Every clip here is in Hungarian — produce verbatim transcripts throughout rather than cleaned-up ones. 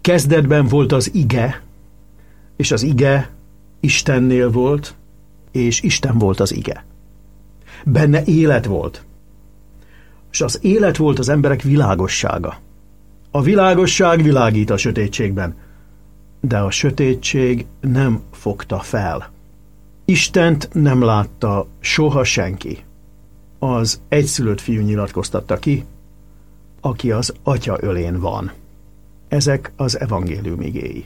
Kezdetben volt az ige, és az ige Istennél volt, és Isten volt az ige. Benne élet volt, és az élet volt az emberek világossága. A világosság világít a sötétségben, de a sötétség nem fogta fel. Istent nem látta soha senki. Az egyszülött fiú nyilatkoztatta ki, aki az Atya ölén van. Ezek az evangélium igéi.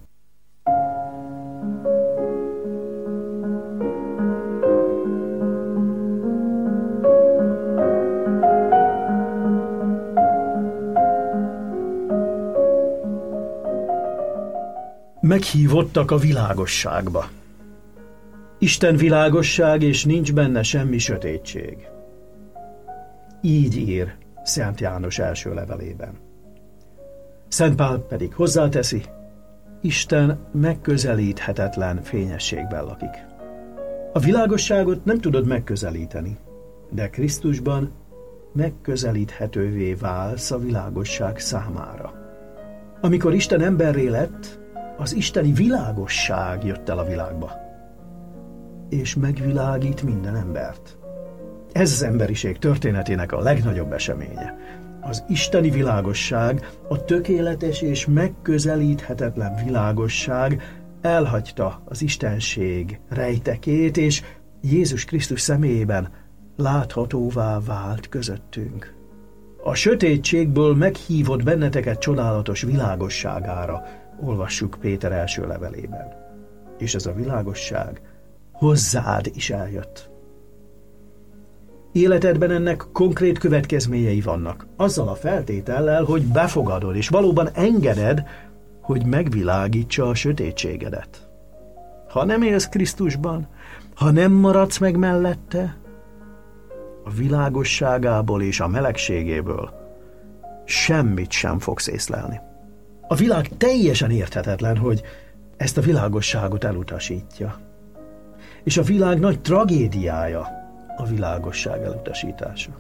Meghívottak a világosságba. Isten világosság, és nincs benne semmi sötétség. Így ír Szent János első levelében. Szent Pál pedig hozzáteszi, Isten megközelíthetetlen fényességben lakik. A világosságot nem tudod megközelíteni, de Krisztusban megközelíthetővé válsz a világosság számára. Amikor Isten emberré lett, az isteni világosság jött el a világba, és megvilágít minden embert. Ez az emberiség történetének a legnagyobb eseménye. Az isteni világosság, a tökéletes és megközelíthetetlen világosság elhagyta az istenség rejtekét, és Jézus Krisztus személyében láthatóvá vált közöttünk. A sötétségből meghívott benneteket csodálatos világosságára, olvassuk Péter első levelében. És ez a világosság hozzád is eljött. Életedben ennek konkrét következményei vannak, azzal a feltétellel, hogy befogadod, és valóban engeded, hogy megvilágítsa a sötétségedet. Ha nem élsz Krisztusban, ha nem maradsz meg mellette, a világosságából és a melegségéből semmit sem fogsz észlelni. A világ teljesen érthetetlen, hogy ezt a világosságot elutasítja. És a világ nagy tragédiája a világosság elutasítása.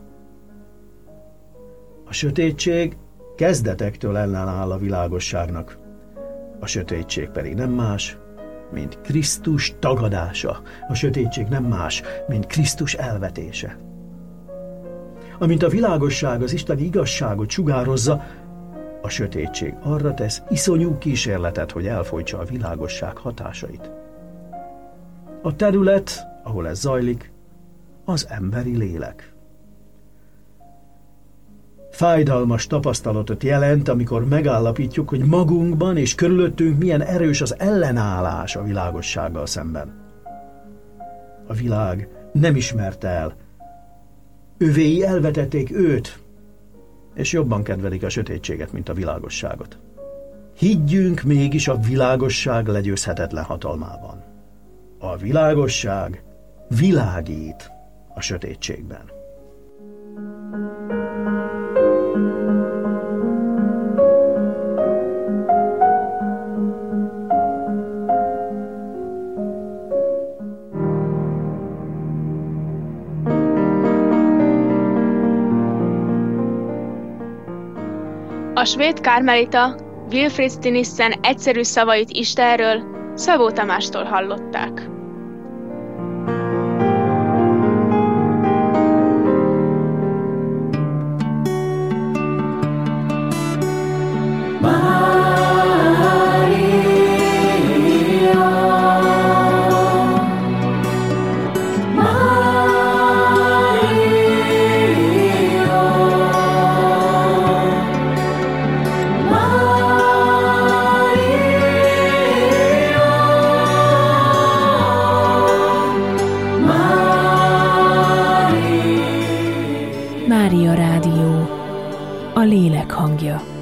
A sötétség kezdetektől ellenáll a világosságnak. A sötétség pedig nem más, mint Krisztus tagadása. A sötétség nem más, mint Krisztus elvetése. Amint a világosság az isteni igazságot sugározza, a sötétség arra tesz iszonyú kísérletet, hogy elfojtsa a világosság hatásait. A terület, ahol ez zajlik, az emberi lélek. Fájdalmas tapasztalatot jelent, amikor megállapítjuk, hogy magunkban és körülöttünk milyen erős az ellenállás a világossággal szemben. A világ nem ismerte el. Övéi elvetették őt, és jobban kedvelik a sötétséget, mint a világosságot. Higgyünk mégis a világosság legyőzhetetlen hatalmában. A világosság világít a sötétségben. A svéd kármelita Wilfrid Stinissen egyszerű szavait Istenről Szabó Tamástól hallották. Mária Rádió, a lélek hangja.